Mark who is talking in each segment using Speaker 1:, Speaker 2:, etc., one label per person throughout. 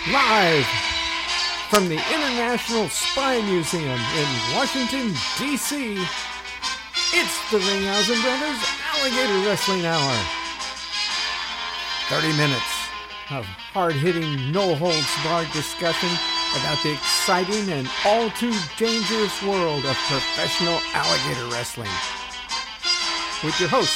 Speaker 1: Live from the International Spy Museum in Washington, D.C., it's the Ringhausen Brothers Alligator Wrestling Hour. 30 minutes of hard-hitting, no-holds-barred discussion about the exciting and all-too-dangerous world of professional alligator wrestling. With your hosts,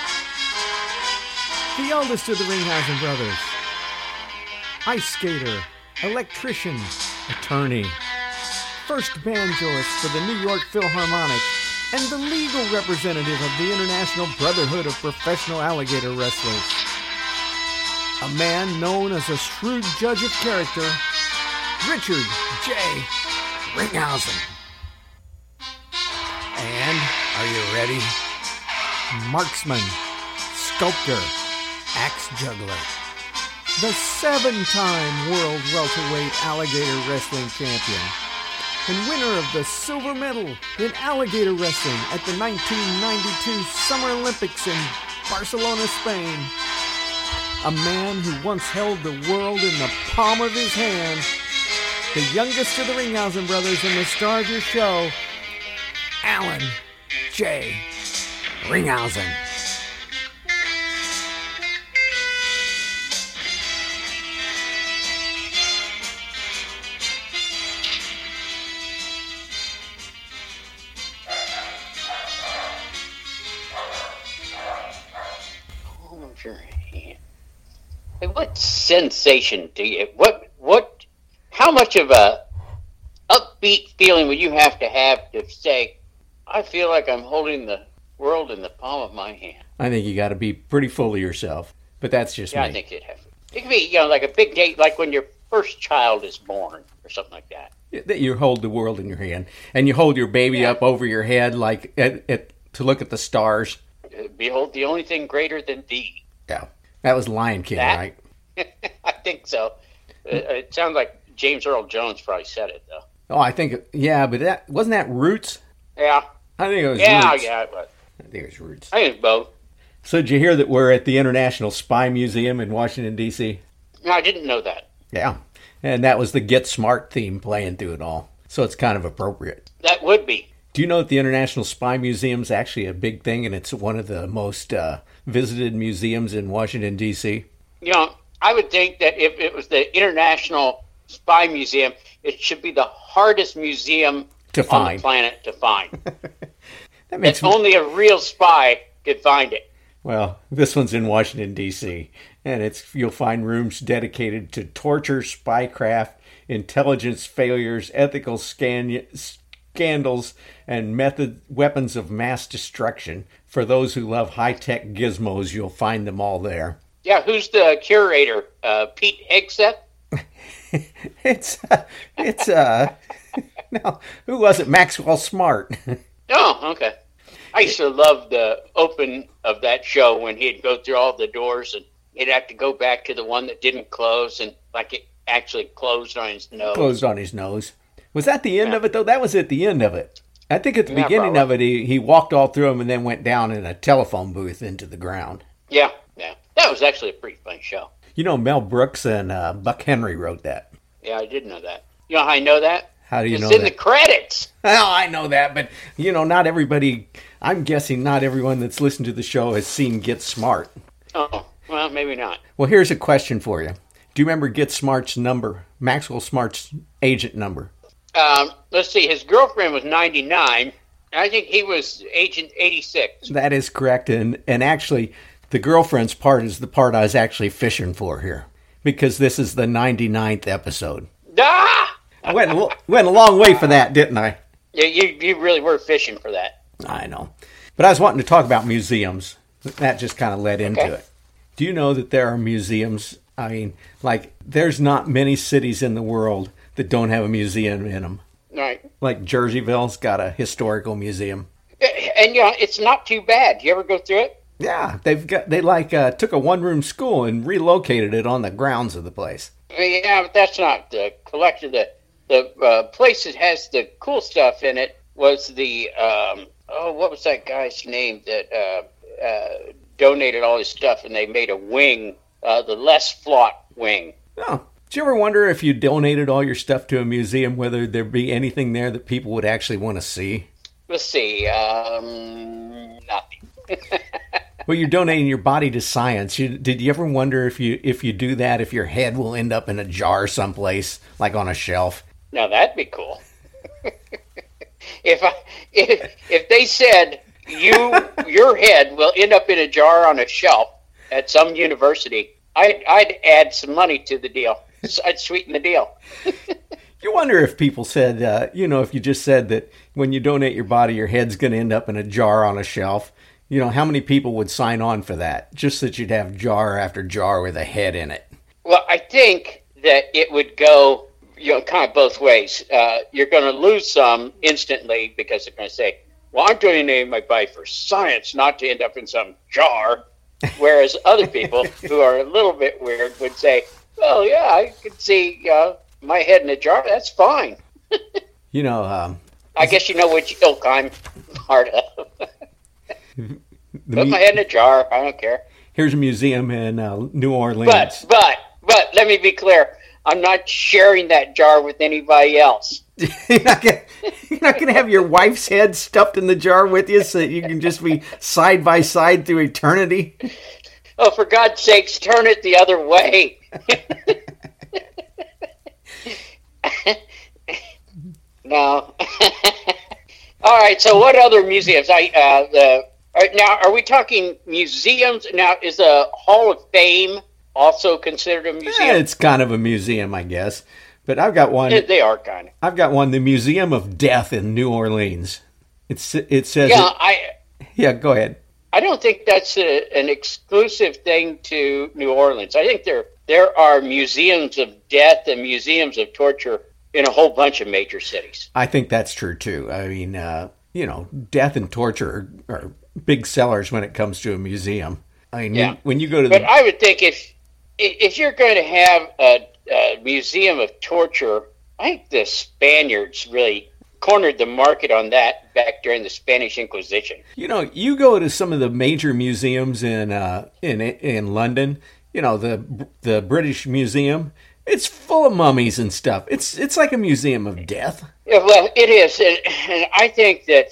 Speaker 1: the eldest of the Ringhausen Brothers, ice skater, electrician, attorney, first banjoist for the New York Philharmonic, and the legal representative of the International Brotherhood of Professional Alligator Wrestlers. A man known as a shrewd judge of character, Richard J. Ringhausen. And, are you ready? Marksman, sculptor, axe juggler, the 7-time World Welterweight Alligator Wrestling Champion, and winner of the silver medal in alligator wrestling at the 1992 Summer Olympics in Barcelona, Spain. A man who once held the world in the palm of his hand. The youngest of the Ringhausen brothers and the star of your show, Alan J. Ringhausen.
Speaker 2: What sensation do you, how much of a upbeat feeling would you have to say, I feel like I'm holding the world in the palm of my hand?
Speaker 1: I think you got to be pretty full of yourself, but that's just me.
Speaker 2: I think it could be, like a big day, like when your first child is born or something like that.
Speaker 1: That you hold the world in your hand, and you hold your baby up over your head like to look at the stars.
Speaker 2: Behold, the only thing greater than thee.
Speaker 1: Yeah, that was Lion King, right?
Speaker 2: I think so. It sounds like James Earl Jones probably said it, though.
Speaker 1: Oh, I think, yeah, but wasn't that Roots?
Speaker 2: Yeah.
Speaker 1: I think it was
Speaker 2: Roots.
Speaker 1: Yeah,
Speaker 2: it was.
Speaker 1: I think it was Roots.
Speaker 2: I think it's both.
Speaker 1: So did you hear that we're at the International Spy Museum in Washington, D.C.?
Speaker 2: No, I didn't know that.
Speaker 1: Yeah, and that was the Get Smart theme playing through it all, so it's kind of appropriate.
Speaker 2: That would be.
Speaker 1: Do you know that the International Spy Museum is actually a big thing, and it's one of the most visited museums in Washington, D.C.?
Speaker 2: I would think that if it was the International Spy Museum, it should be the hardest museum on the planet to find. that only a real spy could find it.
Speaker 1: Well, this one's in Washington, D.C., and you'll find rooms dedicated to torture, spycraft, intelligence failures, ethical scandals, and weapons of mass destruction. For those who love high-tech gizmos, you'll find them all there.
Speaker 2: Yeah, who's the curator? Pete Hegseth?
Speaker 1: No, who was it? Maxwell Smart.
Speaker 2: Oh, okay. I used to love the open of that show when he'd go through all the doors and he'd have to go back to the one that didn't close and like it actually closed on his nose.
Speaker 1: Closed on his nose. Was that the end of it, though? That was at the end of it. I think at the beginning of it, he walked all through them and then went down in a telephone booth into the ground.
Speaker 2: Yeah. That was actually a pretty fun show.
Speaker 1: Mel Brooks and Buck Henry wrote that.
Speaker 2: Yeah, I did know that. You know how I know that?
Speaker 1: How do you know that?
Speaker 2: It's in the credits.
Speaker 1: Oh, I know that, but, not everybody, I'm guessing not everyone that's listened to the show has seen Get Smart.
Speaker 2: Oh, well, maybe not.
Speaker 1: Well, here's a question for you. Do you remember Get Smart's number, Maxwell Smart's agent number?
Speaker 2: Let's see, his girlfriend was 99. I think he was agent 86.
Speaker 1: That is correct, and actually, the girlfriend's part is the part I was actually fishing for here, because this is the 99th episode.
Speaker 2: Ah!
Speaker 1: I went a long way for that, didn't I?
Speaker 2: Yeah, you really were fishing for that.
Speaker 1: I know. But I was wanting to talk about museums. That just kind of led into it. Do you know that there are museums? I mean, there's not many cities in the world that don't have a museum in them.
Speaker 2: Right.
Speaker 1: Like Jerseyville's got a historical museum.
Speaker 2: And, it's not too bad. You ever go through it?
Speaker 1: Yeah, they took a one-room school and relocated it on the grounds of the place.
Speaker 2: Yeah, but that's not the collection. The place that has the cool stuff in it was the what was that guy's name that donated all his stuff and they made a wing, the Les Flott wing.
Speaker 1: Oh, Did you ever wonder if you donated all your stuff to a museum, whether there'd be anything there that people would actually want to see?
Speaker 2: Let's see. Nothing.
Speaker 1: Well, you're donating your body to science. Did you ever wonder if you do that, if your head will end up in a jar someplace, like on a shelf?
Speaker 2: Now that'd be cool. If they said your head will end up in a jar on a shelf at some university, I'd add some money to the deal. I'd sweeten the deal.
Speaker 1: You wonder if people said, if you just said that when you donate your body, your head's going to end up in a jar on a shelf, how many people would sign on for that? Just that you'd have jar after jar with a head in it.
Speaker 2: Well, I think that it would go, kind of both ways. You're going to lose some instantly because they're going to say, well, I'm donating my body for science, not to end up in some jar. Whereas other people who are a little bit weird would say, well, yeah, I could see my head in a jar. That's fine. I guess you know which ilk I'm part of. Put my head in a jar. I don't care.
Speaker 1: Here's a museum in New Orleans.
Speaker 2: But let me be clear. I'm not sharing that jar with anybody else.
Speaker 1: You're not gonna have your wife's head stuffed in the jar with you so that you can just be side by side through eternity?
Speaker 2: Oh, for God's sakes, turn it the other way. No. All right, so what other museums? Now, are we talking museums? Now, is a Hall of Fame also considered a museum?
Speaker 1: Yeah, it's kind of a museum, I guess. But I've got one.
Speaker 2: They are kind of.
Speaker 1: I've got one, the Museum of Death in New Orleans. It says.
Speaker 2: Yeah,
Speaker 1: go ahead.
Speaker 2: I don't think that's an exclusive thing to New Orleans. I think there are museums of death and museums of torture in a whole bunch of major cities.
Speaker 1: I think that's true too. I mean, death and torture are big sellers when it comes to a museum. I mean, when you go to
Speaker 2: But I would think if you're going to have a museum of torture, I think the Spaniards really cornered the market on that back during the Spanish Inquisition.
Speaker 1: You go to some of the major museums in London. The British Museum. It's full of mummies and stuff. It's like a museum of death.
Speaker 2: Yeah, well, it is, and I think that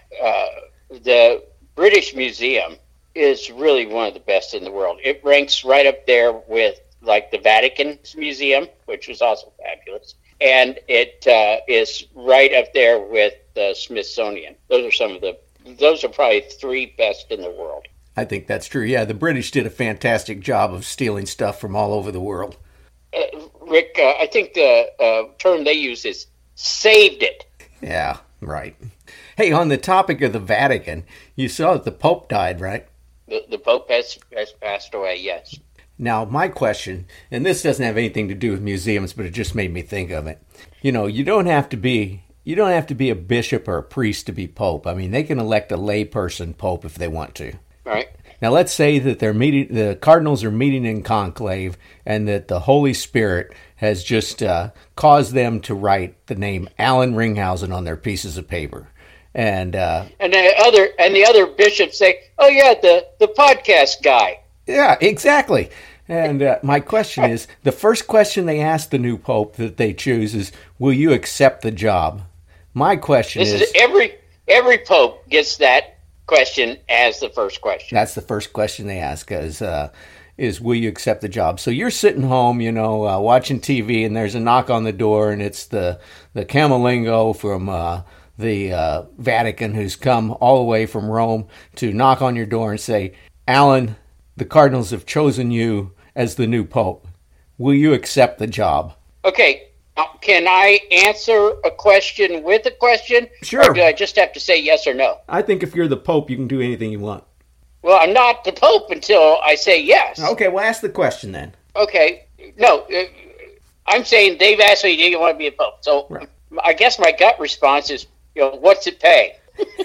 Speaker 2: the British Museum is really one of the best in the world. It ranks right up there with like the Vatican's museum, which is also fabulous, and it is right up there with the Smithsonian. Those are probably three best in the world.
Speaker 1: I think that's true. Yeah, the British did a fantastic job of stealing stuff from all over the world.
Speaker 2: Rick, I think the term they use is saved it.
Speaker 1: Yeah, right. Hey, on the topic of the Vatican, you saw that the Pope died, right?
Speaker 2: The Pope has passed away, yes.
Speaker 1: Now, my question, and this doesn't have anything to do with museums, but it just made me think of it. You don't have to be a bishop or a priest to be Pope. I mean, they can elect a lay person Pope if they want to.
Speaker 2: Right.
Speaker 1: Now, let's say that the cardinals are meeting in conclave, and that the Holy Spirit has just caused them to write the name Alan Ringhausen on their pieces of paper, and the other bishops say, "Oh yeah, the podcast guy." Yeah, exactly. And my question is, the first question they ask the new pope that they choose is, "Will you accept the job?" My question is
Speaker 2: every pope gets that question as the first question.
Speaker 1: That's the first question they ask is will you accept the job? So you're sitting home, watching TV, and there's a knock on the door, and it's the Camerlengo from the Vatican who's come all the way from Rome to knock on your door and say, "Alan, the cardinals have chosen you as the new pope. Will you accept the job?"
Speaker 2: Okay. Can I answer a question with a question?
Speaker 1: Sure.
Speaker 2: Or do I just have to say yes or no?
Speaker 1: I think if you're the Pope, you can do anything you want.
Speaker 2: Well, I'm not the Pope until I say yes.
Speaker 1: Okay, well, ask the question then.
Speaker 2: Okay. No, I'm saying they've asked me, do you want to be a Pope? So right. I guess my gut response is, what's it pay?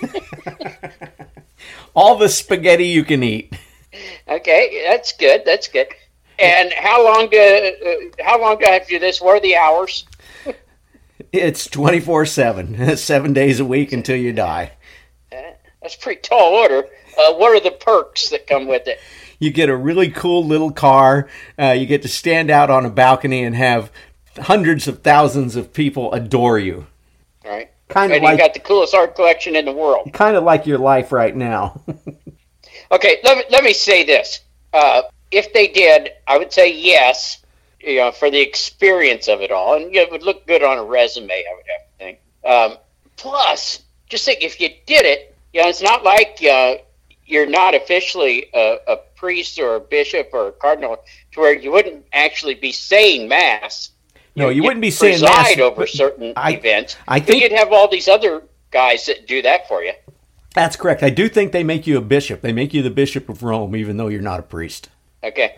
Speaker 1: All the spaghetti you can eat.
Speaker 2: Okay, that's good. That's good. And how long do I have to do this? What are the hours?
Speaker 1: It's 24/7, 7 days a week until you die.
Speaker 2: That's pretty tall order. What are the perks that come with it?
Speaker 1: You get a really cool little car. You get to stand out on a balcony and have hundreds of thousands of people adore you.
Speaker 2: Right.
Speaker 1: Kind of
Speaker 2: And
Speaker 1: like,
Speaker 2: you got the coolest art collection in the world.
Speaker 1: kind of like your life right now.
Speaker 2: Okay, let me say this. If they did, I would say yes, for the experience of it all. And it would look good on a resume, I would have to think. Plus, just think, if you did it, it's not like you're not officially a priest or a bishop or a cardinal, to where you wouldn't actually be saying Mass.
Speaker 1: No, you wouldn't be saying Mass.
Speaker 2: Preside over certain events.
Speaker 1: I think
Speaker 2: you'd have all these other guys that do that for you.
Speaker 1: that's correct. I do think they make you a bishop. They make you the Bishop of Rome, even though you're not a priest.
Speaker 2: Okay.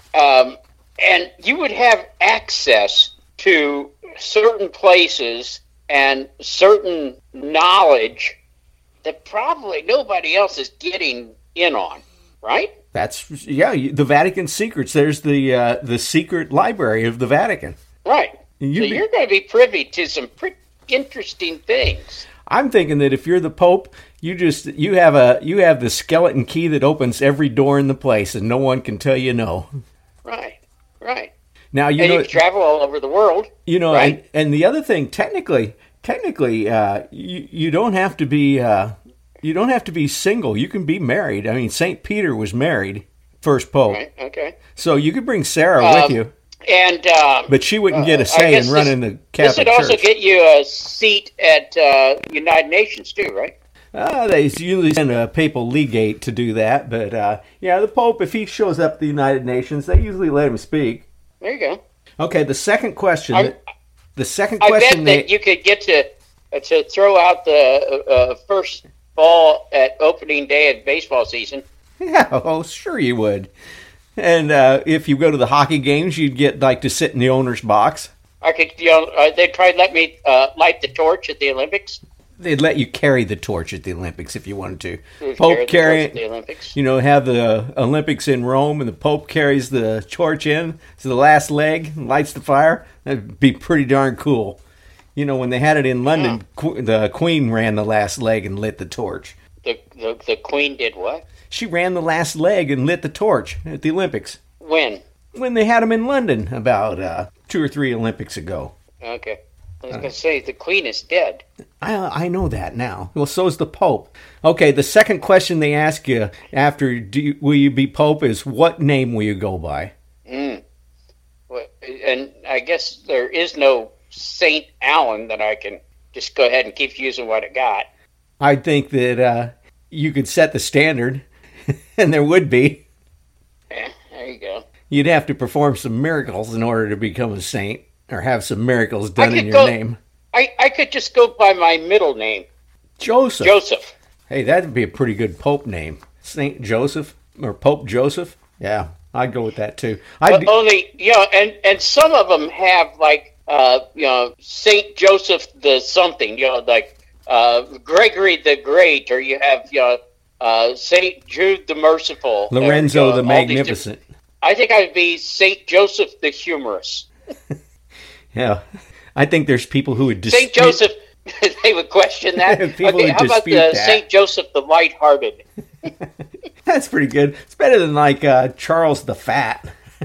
Speaker 2: And you would have access to certain places and certain knowledge that probably nobody else is getting in on, right?
Speaker 1: The Vatican secrets. There's the secret library of the Vatican.
Speaker 2: Right. So you're going to be privy to some pretty interesting things.
Speaker 1: I'm thinking that if you're the Pope, you have the skeleton key that opens every door in the place, and no one can tell you no.
Speaker 2: Right.
Speaker 1: Now
Speaker 2: you can travel all over the world. Right?
Speaker 1: and the other thing, technically, you don't have to be single. You can be married. I mean, St. Peter was married, first Pope.
Speaker 2: Right. Okay.
Speaker 1: So you could bring Sarah with you.
Speaker 2: And
Speaker 1: but she wouldn't get a say in running the Catholic Church.
Speaker 2: This would also get you a seat at United Nations too, right?
Speaker 1: They usually send a papal legate to do that, but the Pope, if he shows up at the United Nations, they usually let him speak.
Speaker 2: There you go.
Speaker 1: Okay, the second question.
Speaker 2: I bet that you could get to throw out the first ball at opening day of baseball season.
Speaker 1: Yeah, sure you would. And if you go to the hockey games, you'd get to sit in the owner's box.
Speaker 2: I could, they'd try to let me light the torch at the Olympics.
Speaker 1: They'd let you carry the torch at the Olympics if you wanted to.
Speaker 2: Pope carry it, the Olympics.
Speaker 1: Have the Olympics in Rome, and the Pope carries the torch in to the last leg and lights the fire. That'd be pretty darn cool. When they had it in London, the Queen ran the last leg and lit the torch.
Speaker 2: The Queen did what?
Speaker 1: She ran the last leg and lit the torch at the Olympics.
Speaker 2: When?
Speaker 1: When they had them in London about 2 or 3 Olympics ago.
Speaker 2: Okay. I was going to say, the Queen is dead.
Speaker 1: I know that now. Well, so's the Pope. Okay, the second question they ask you after will you be Pope is, what name will you go by?
Speaker 2: Well, and I guess there is no St. Alan that I can just go ahead and keep using what I got.
Speaker 1: I think that you could set the standard, and there would be.
Speaker 2: Yeah, there you go.
Speaker 1: You'd have to perform some miracles in order to become a saint, or have some miracles done in your name.
Speaker 2: I could just go by my middle name.
Speaker 1: Joseph. Hey, that'd be a pretty good Pope name. Saint Joseph, or Pope Joseph. Yeah, I'd go with that too.
Speaker 2: Only, and some of them have Saint Joseph the something, Gregory the Great, or you have, Saint Jude the Merciful.
Speaker 1: Lorenzo the Magnificent.
Speaker 2: I think I'd be Saint Joseph the Humorous.
Speaker 1: Yeah, I think there's people who would dispute.
Speaker 2: Saint Joseph, they would question that.
Speaker 1: Okay, how about
Speaker 2: Saint Joseph the Lighthearted?
Speaker 1: That's pretty good. It's better than Charles the Fat.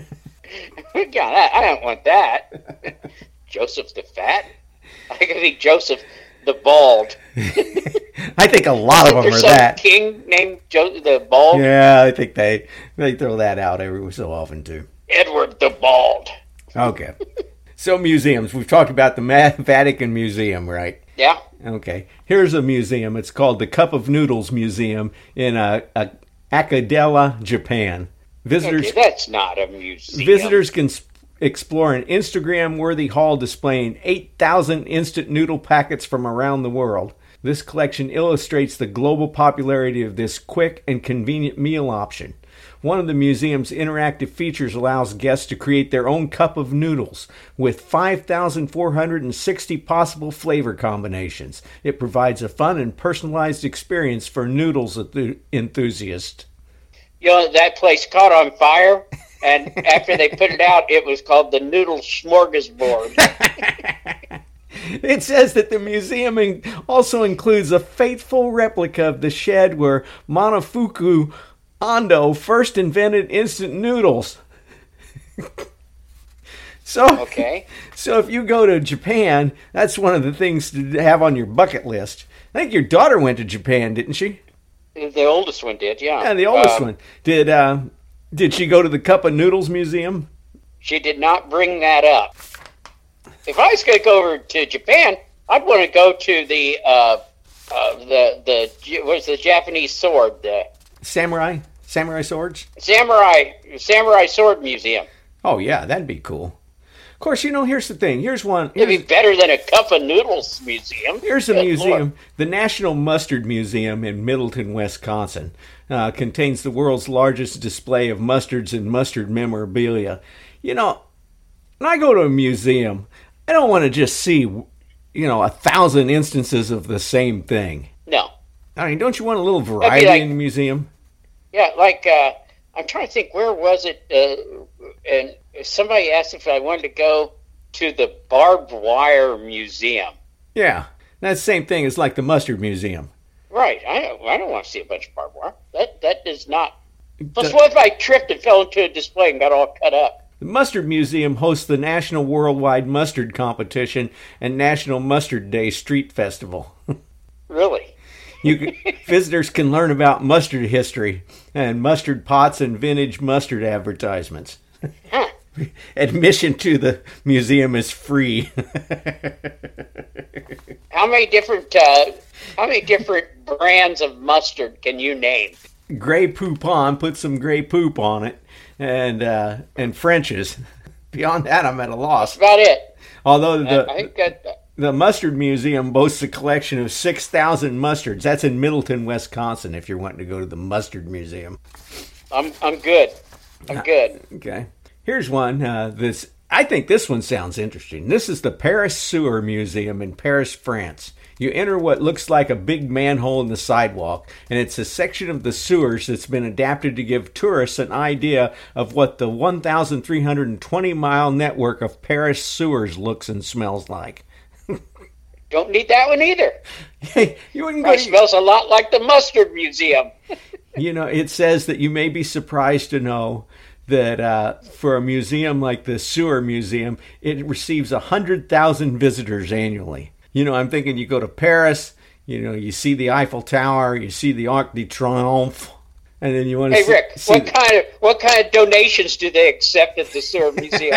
Speaker 2: Yeah, I don't want that. Joseph the Fat? I could be Joseph the Bald.
Speaker 1: I think a lot of them are that.
Speaker 2: King named the Bald?
Speaker 1: Yeah, I think they throw that out every so often too.
Speaker 2: Edward the Bald.
Speaker 1: Okay. So museums. We've talked about the Vatican Museum, right?
Speaker 2: Yeah.
Speaker 1: Okay. Here's a museum. It's called the Cup of Noodles Museum in Akadela, Japan. Visitors.
Speaker 2: Okay, that's not a museum.
Speaker 1: Visitors can explore an Instagram-worthy hall displaying 8,000 instant noodle packets from around the world. This collection illustrates the global popularity of this quick and convenient meal option. One of the museum's interactive features allows guests to create their own cup of noodles with 5,460 possible flavor combinations. It provides a fun and personalized experience for noodles enthusiasts.
Speaker 2: That place caught on fire, and after they put it out, it was called the Noodle Smorgasbord.
Speaker 1: It says that the museum also includes a faithful replica of the shed where Momofuku Hondo first invented instant noodles.
Speaker 2: Okay.
Speaker 1: So if you go to Japan, that's one of the things to have on your bucket list. I think your daughter went to Japan, didn't she?
Speaker 2: The oldest one did, yeah.
Speaker 1: Yeah, the oldest one. Did she go to the Cup of Noodles Museum?
Speaker 2: She did not bring that up. If I was going to go over to Japan, I'd want to go to the what's the Japanese sword? The
Speaker 1: samurai swords?
Speaker 2: Samurai sword museum.
Speaker 1: Oh, yeah, that'd be cool. Of course, here's the thing. It'd
Speaker 2: be better than a Cup of Noodles museum.
Speaker 1: Here's a museum. The National Mustard Museum in Middleton, Wisconsin, contains the world's largest display of mustards and mustard memorabilia. When I go to a museum, I don't want to just see, 1,000 instances of the same thing.
Speaker 2: No.
Speaker 1: I mean, don't you want a little variety in the museum?
Speaker 2: Yeah, I'm trying to think, where was it? And somebody asked if I wanted to go to the Barbed Wire Museum.
Speaker 1: Yeah, that's the same thing as like the Mustard Museum.
Speaker 2: Right. I don't want to see a bunch of barbed wire. That does not. Plus, what if I tripped and fell into a display and got all cut up?
Speaker 1: The Mustard Museum hosts the National Worldwide Mustard Competition and National Mustard Day Street Festival.
Speaker 2: Really?
Speaker 1: Visitors can learn about mustard history and mustard pots and vintage mustard advertisements.
Speaker 2: Huh.
Speaker 1: Admission to the museum is free.
Speaker 2: How many different brands of mustard can you name?
Speaker 1: Grey Poupon, put some gray poop on it, and French's. Beyond that, I'm at a loss.
Speaker 2: That's about it.
Speaker 1: Although the Mustard Museum boasts a collection of 6,000 mustards. That's in Middleton, Wisconsin, if you're wanting to go to the Mustard Museum.
Speaker 2: I'm good. I'm good.
Speaker 1: Okay. Here's one. I think this one sounds interesting. This is the Paris Sewer Museum in Paris, France. You enter what looks like a big manhole in the sidewalk, and it's a section of the sewers that's been adapted to give tourists an idea of what the 1,320-mile network of Paris sewers looks and smells like.
Speaker 2: Don't need that one either.
Speaker 1: You wouldn't
Speaker 2: It smells a lot like the Mustard Museum.
Speaker 1: It says that you may be surprised to know that for a museum like the Sewer Museum, it receives 100,000 visitors annually. I'm thinking you go to Paris, you see the Eiffel Tower, you see the Arc de Triomphe, and then you want to
Speaker 2: see... Hey, Rick, what kind of donations do they accept at the Sewer Museum?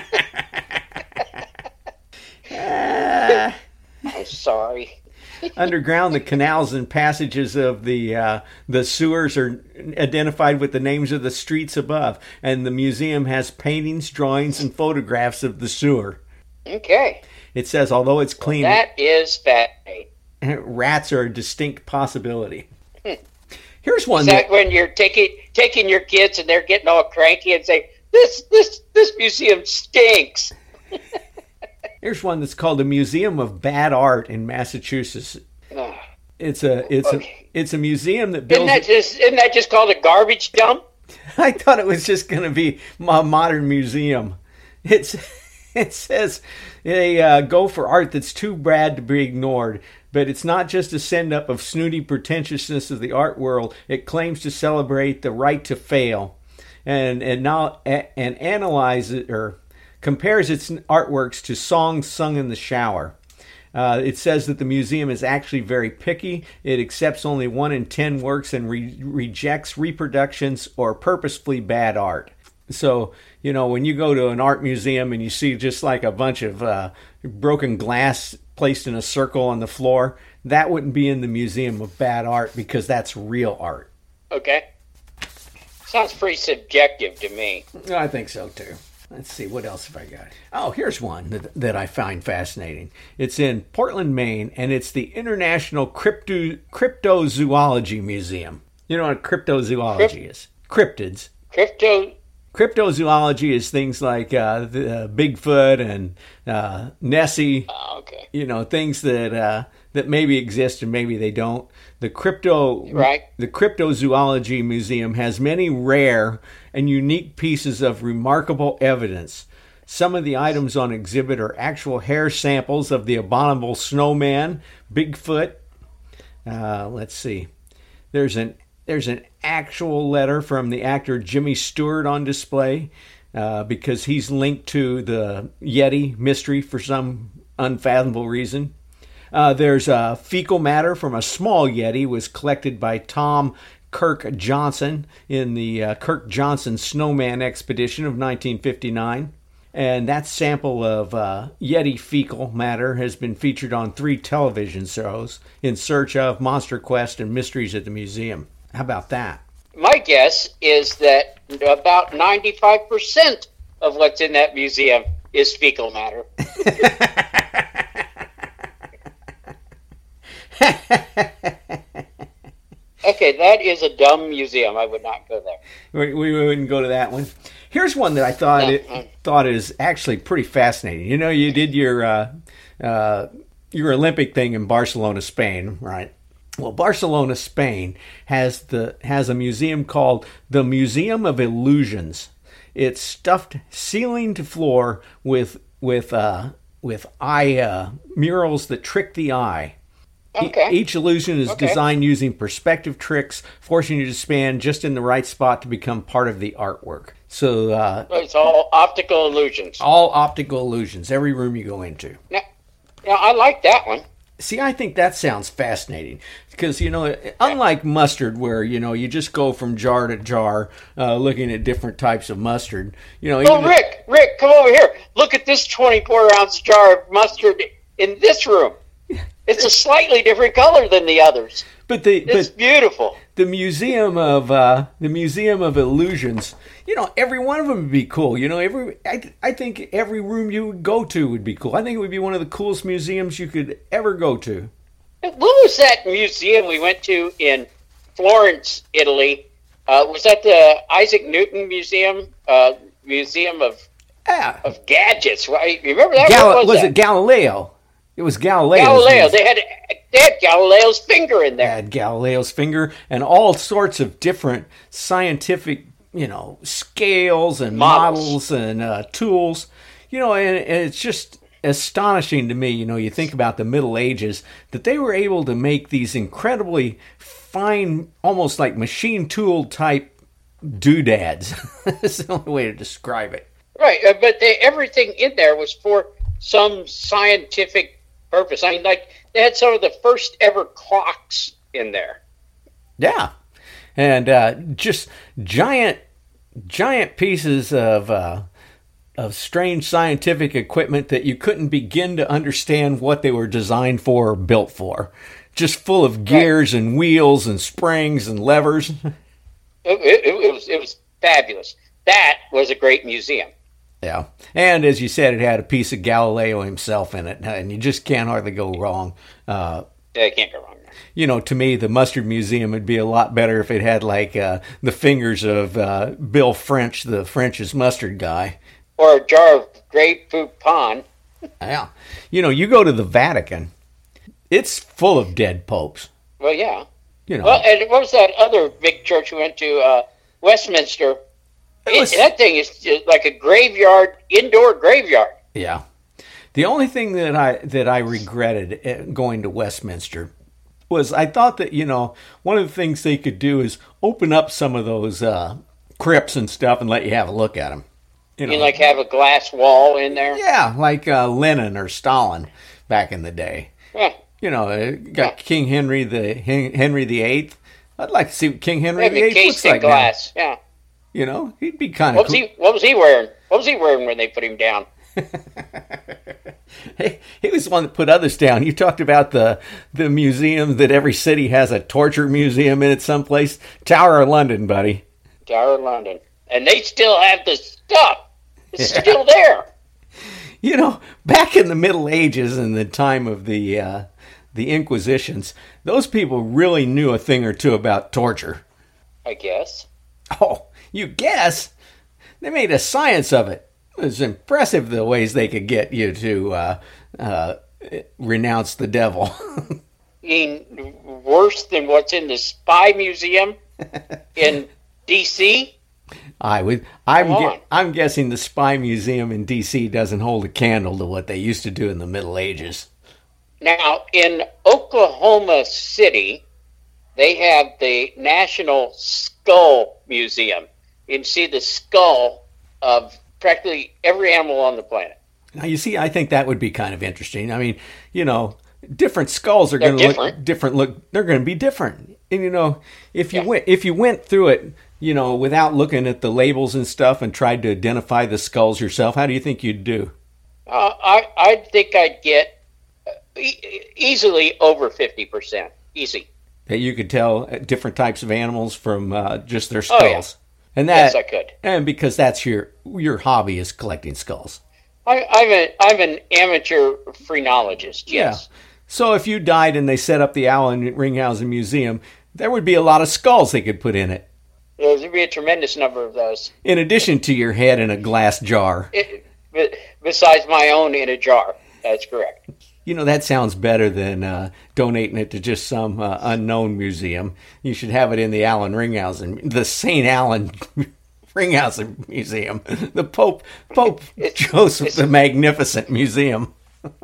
Speaker 2: I'm sorry.
Speaker 1: Underground, the canals and passages of the sewers are identified with the names of the streets above, and the museum has paintings, drawings, and photographs of the sewer.
Speaker 2: Okay.
Speaker 1: It says, although it's clean...
Speaker 2: That is fascinating.
Speaker 1: Rats are a distinct possibility. Here's one.
Speaker 2: Is that when you're taking your kids and they're getting all cranky and say, this museum stinks?
Speaker 1: Here's one that's called the Museum of Bad Art in Massachusetts. It's a museum that builds...
Speaker 2: Isn't that just called a garbage dump?
Speaker 1: I thought it was just going to be a modern museum. It says they go for art that's too bad to be ignored, but it's not just a send-up of snooty pretentiousness of the art world. It claims to celebrate the right to fail, and analyze it or compares its artworks to songs sung in the shower. It says that the museum is actually very picky. It accepts only 1 in 10 works and rejects reproductions or purposefully bad art. So, when you go to an art museum and you see just like a bunch of broken glass placed in a circle on the floor, that wouldn't be in the Museum of Bad Art because that's real art.
Speaker 2: Okay. Sounds pretty subjective to me.
Speaker 1: I think so, too. Let's see, what else have I got? Oh, here's one that I find fascinating. It's in Portland, Maine, and it's the International Cryptozoology Museum. You know what cryptozoology is? Cryptids. Cryptozoology is things like the Bigfoot and Nessie.
Speaker 2: Oh, okay.
Speaker 1: Things that maybe exist and maybe they don't. The Cryptozoology Museum has many rare and unique pieces of remarkable evidence. Some of the items on exhibit are actual hair samples of the abominable snowman, Bigfoot. Let's see. There's an There's an actual letter from the actor Jimmy Stewart on display because he's linked to the Yeti mystery for some unfathomable reason. There's fecal matter from a small Yeti was collected by Tom Kirk Johnson in the Kirk Johnson Snowman expedition of 1959. And that sample of Yeti fecal matter has been featured on 3 television shows, In Search of, Monster Quest, and Mysteries at the Museum. How about that?
Speaker 2: My guess is that about 95% of what's in that museum is fecal matter. Okay, that is a dumb museum. I would not go there.
Speaker 1: We wouldn't go to that one. Here's one that I thought is actually pretty fascinating. You know, you did your Olympic thing in Barcelona, Spain, right? Well, Barcelona, Spain has a museum called the Museum of Illusions. It's stuffed ceiling to floor with eye murals that trick the eye.
Speaker 2: Okay.
Speaker 1: Each illusion is designed using perspective tricks, forcing you to stand just in the right spot to become part of the artwork. So
Speaker 2: it's all optical illusions.
Speaker 1: All optical illusions, every room you go into.
Speaker 2: Now, I like that one.
Speaker 1: See, I think that sounds fascinating because, you know, unlike mustard where, you know, you just go from jar to jar looking at different types of mustard. You know,
Speaker 2: oh, Rick, come over here. Look at this 24-ounce jar of mustard in this room. It's a slightly different color than the others. It's beautiful.
Speaker 1: The Museum of Illusions. You know, every one of them would be cool. You know, I think every room you would go to would be cool. I think it would be one of the coolest museums you could ever go to.
Speaker 2: What was that museum we went to in Florence, Italy? Was that the Isaac Newton Museum? Museum of gadgets, right? Remember that?
Speaker 1: Was it Galileo? It was Galileo.
Speaker 2: They had Galileo's finger in there.
Speaker 1: They had Galileo's finger and all sorts of different scientific, you know, scales and models and tools. You know, and it's just astonishing to me, you know, you think about the Middle Ages, that they were able to make these incredibly fine, almost like machine tool type doodads. That's the only way to describe it.
Speaker 2: Right, but everything in there was for some scientific purpose. I mean, like, they had some of the first ever clocks in there.
Speaker 1: Yeah. And just giant pieces of strange scientific equipment that you couldn't begin to understand what they were designed for or built for. Just full of gears and wheels and springs and levers.
Speaker 2: It was fabulous. That was a great museum.
Speaker 1: Yeah. And as you said, it had a piece of Galileo himself in it, and you just can't hardly go wrong.
Speaker 2: Yeah, you can't go wrong.
Speaker 1: You know, to me, the Mustard Museum would be a lot better if it had, like, the fingers of Bill French, the French's mustard guy.
Speaker 2: Or a jar of grapefruit pond.
Speaker 1: Yeah. You know, you go to the Vatican, it's full of dead popes.
Speaker 2: Well, yeah.
Speaker 1: You know.
Speaker 2: Well, and what was that other big church we went to, Westminster? That thing is just like a graveyard, indoor graveyard.
Speaker 1: Yeah. The only thing that I regretted going to Westminster was I thought that, you know, one of the things they could do is open up some of those crypts and stuff and let you have a look at them. You know,
Speaker 2: like have a glass wall in there?
Speaker 1: Yeah, like Lenin or Stalin back in the day.
Speaker 2: Yeah.
Speaker 1: You know, got King Henry VIII. I'd like to see what King Henry VIII looks like
Speaker 2: glass. Now. Yeah.
Speaker 1: You know, he'd be kind of cool.
Speaker 2: What was he wearing? What was he wearing when they put him down?
Speaker 1: He was the one that put others down. You talked about the museum that every city has a torture museum in it someplace. Tower of London, buddy.
Speaker 2: Tower of London. And they still have the stuff. It's still there.
Speaker 1: You know, back in the Middle Ages and the time of the Inquisitions, those people really knew a thing or two about torture.
Speaker 2: I guess.
Speaker 1: Oh, you guess? They made a science of it. It was impressive the ways they could get you to renounce the devil.
Speaker 2: You mean worse than what's in the Spy Museum in D.C.?
Speaker 1: I'm guessing the Spy Museum in D.C. doesn't hold a candle to what they used to do in the Middle Ages.
Speaker 2: Now, in Oklahoma City, they have the National Skull Museum. You can see the skull of practically every animal on the planet.
Speaker 1: Now, you see, I think that would be kind of interesting. I mean, different skulls are going to look different. They're going to be different. And, if you went through it, without looking at the labels and stuff and tried to identify the skulls yourself, how do you think you'd do?
Speaker 2: I think I'd get easily over 50%. Easy.
Speaker 1: That you could tell different types of animals from just their skulls.
Speaker 2: Oh, yeah.
Speaker 1: And
Speaker 2: yes, I could.
Speaker 1: And because that's your hobby is collecting skulls.
Speaker 2: I'm an amateur phrenologist, yes.
Speaker 1: Yeah. So if you died and they set up the Allen Ringhausen Museum, there would be a lot of skulls they could put in it.
Speaker 2: There would be a tremendous number of those.
Speaker 1: In addition to your head in a glass jar.
Speaker 2: Besides my own in a jar. That's correct.
Speaker 1: That sounds better than donating it to just some unknown museum. You should have it in the Allen Ringhausen, the St. Allen Ringhausen Museum, the Pope Joseph the Magnificent Museum.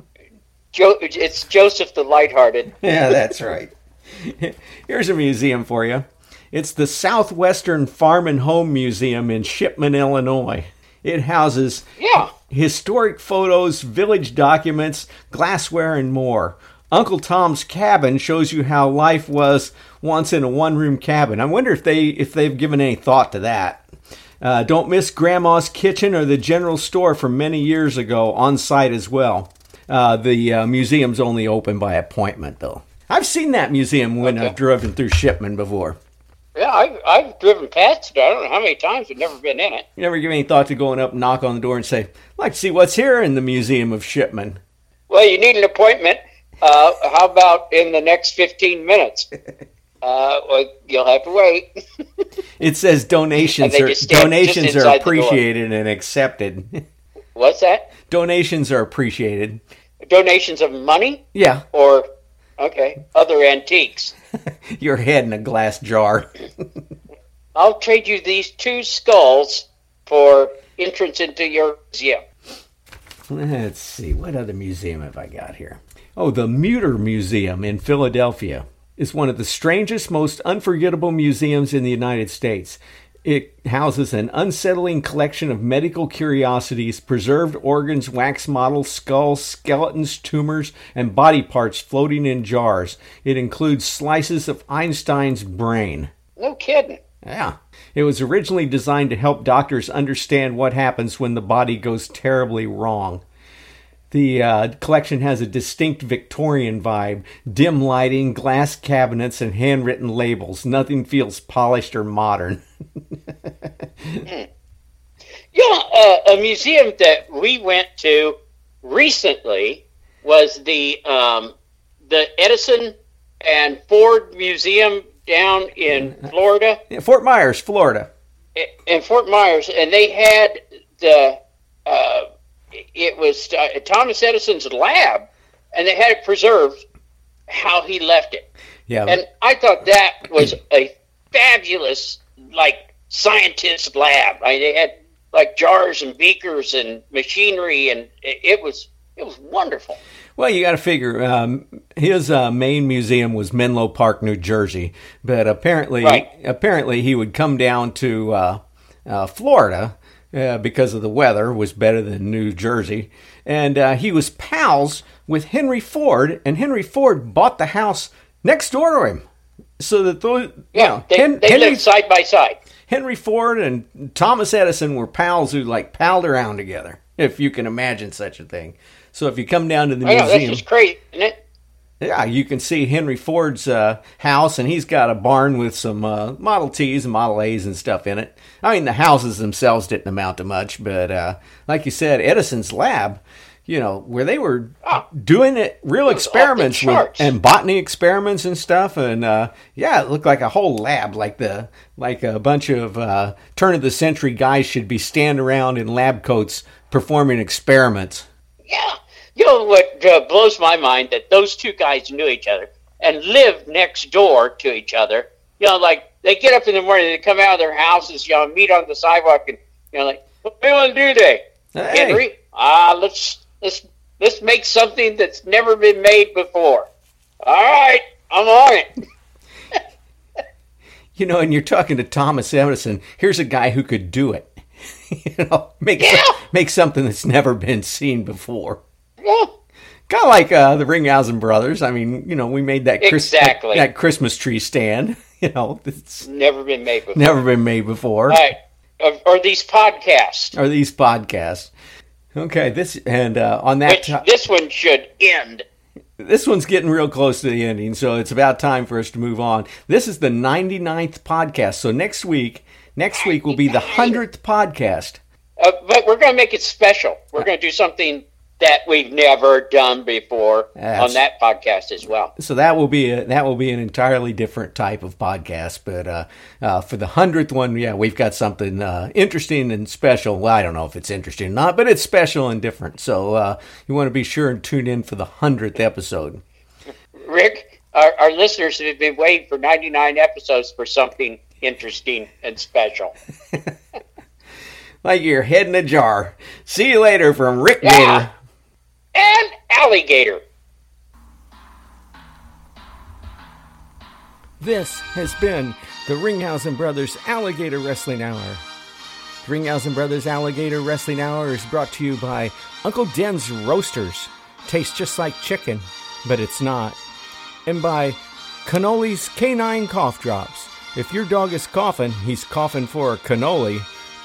Speaker 2: It's Joseph the Lighthearted.
Speaker 1: Yeah, that's right. Here's a museum for you. It's the Southwestern Farm and Home Museum in Shipman, Illinois. It houses historic photos, village documents, glassware, and more. Uncle Tom's Cabin shows you how life was once in a one-room cabin. I wonder if they've given any thought to that. Don't miss Grandma's Kitchen or the General Store from many years ago on site as well. The museum's only open by appointment, though. I've seen that museum when I've driven through Shipman before.
Speaker 2: Yeah, I've driven past it. I don't know how many times. I've never been in it.
Speaker 1: You never give any thought to going up, knock on the door, and say, "I'd like to see what's here in the Museum of Shipman."
Speaker 2: Well, you need an appointment. How about in the next 15 minutes? Well, you'll have to wait.
Speaker 1: It says donations are appreciated and accepted.
Speaker 2: What's that?
Speaker 1: Donations are appreciated.
Speaker 2: Donations of money?
Speaker 1: Yeah.
Speaker 2: Or, other antiques.
Speaker 1: Your head in a glass jar.
Speaker 2: I'll trade you these 2 skulls for entrance into your museum.
Speaker 1: Let's see, what other museum have I got here? Oh, the Mutter Museum in Philadelphia is one of the strangest, most unforgettable museums in the United States. It houses an unsettling collection of medical curiosities, preserved organs, wax models, skulls, skeletons, tumors, and body parts floating in jars. It includes slices of Einstein's brain.
Speaker 2: No kidding.
Speaker 1: Yeah. It was originally designed to help doctors understand what happens when the body goes terribly wrong. The collection has a distinct Victorian vibe, dim lighting, glass cabinets, and handwritten labels. Nothing feels polished or modern.
Speaker 2: A museum that we went to recently was the Edison and Ford Museum down in Florida.
Speaker 1: Fort Myers, Florida.
Speaker 2: In Fort Myers, and they had it was Thomas Edison's lab, and they had it preserved how he left it.
Speaker 1: Yeah.
Speaker 2: And I thought that was a fabulous, scientist lab. They had jars and beakers and machinery, and it was wonderful.
Speaker 1: Well, you got to figure his main museum was Menlo Park, New Jersey, but apparently he would come down to Florida. Because of the weather was better than New Jersey. And he was pals with Henry Ford, and Henry Ford bought the house next door to him. So that
Speaker 2: they lived side by side.
Speaker 1: Henry Ford and Thomas Edison were pals who palled around together, if you can imagine such a thing. So if you come down to the museum...
Speaker 2: that's just crazy, isn't it?
Speaker 1: Yeah, you can see Henry Ford's house, and he's got a barn with some Model Ts and Model As and stuff in it. I mean, the houses themselves didn't amount to much, but like you said, Edison's lab, where they were doing real experiments and botany experiments and stuff, and it looked like a whole lab, like a bunch of turn-of-the-century guys should be standing around in lab coats performing experiments.
Speaker 2: Yeah. You know what blows my mind? That those 2 guys knew each other and lived next door to each other. They get up in the morning, they come out of their houses, meet on the sidewalk, and what do you want to do today, Henry? Let's make something that's never been made before. All right, I'm on it.
Speaker 1: You know, and you're talking to Thomas Edison. Here's a guy who could do it. You know, make something that's never been seen before.
Speaker 2: Yeah.
Speaker 1: Kind of like the Ringhausen brothers. I mean, you know, we made that that Christmas tree stand. You know, it's
Speaker 2: never been made before.
Speaker 1: Never been made before.
Speaker 2: Right. Or these podcasts.
Speaker 1: Okay, on that...
Speaker 2: this one should end.
Speaker 1: This one's getting real close to the ending, so it's about time for us to move on. This is the 99th podcast, so next week will be the 100th podcast.
Speaker 2: But we're going to make it special. We're going to do something that we've never done before on that podcast as well.
Speaker 1: So that will be an entirely different type of podcast. But for the 100th one, yeah, we've got something interesting and special. Well, I don't know if it's interesting or not, but it's special and different. So you want to be sure and tune in for the 100th episode.
Speaker 2: Rick, our listeners have been waiting for 99 episodes for something interesting and special.
Speaker 1: Like your head in a jar. See you later from Rick Gator.
Speaker 2: And Alligator.
Speaker 1: This has been the Ringhausen Brothers Alligator Wrestling Hour. The Ringhausen Brothers Alligator Wrestling Hour is brought to you by Uncle Den's Roasters. Tastes just like chicken, but it's not. And by Cannoli's Canine Cough Drops. If your dog is coughing, he's coughing for a cannoli.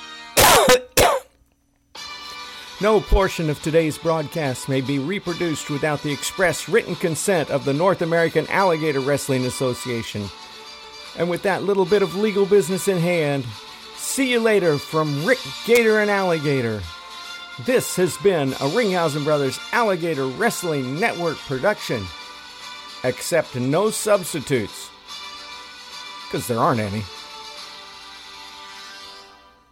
Speaker 1: No portion of today's broadcast may be reproduced without the express written consent of the North American Alligator Wrestling Association. And with that little bit of legal business in hand, see you later from Rick Gator and Alligator. This has been a Ringhausen Brothers Alligator Wrestling Network production. Accept no substitutes, because there aren't any.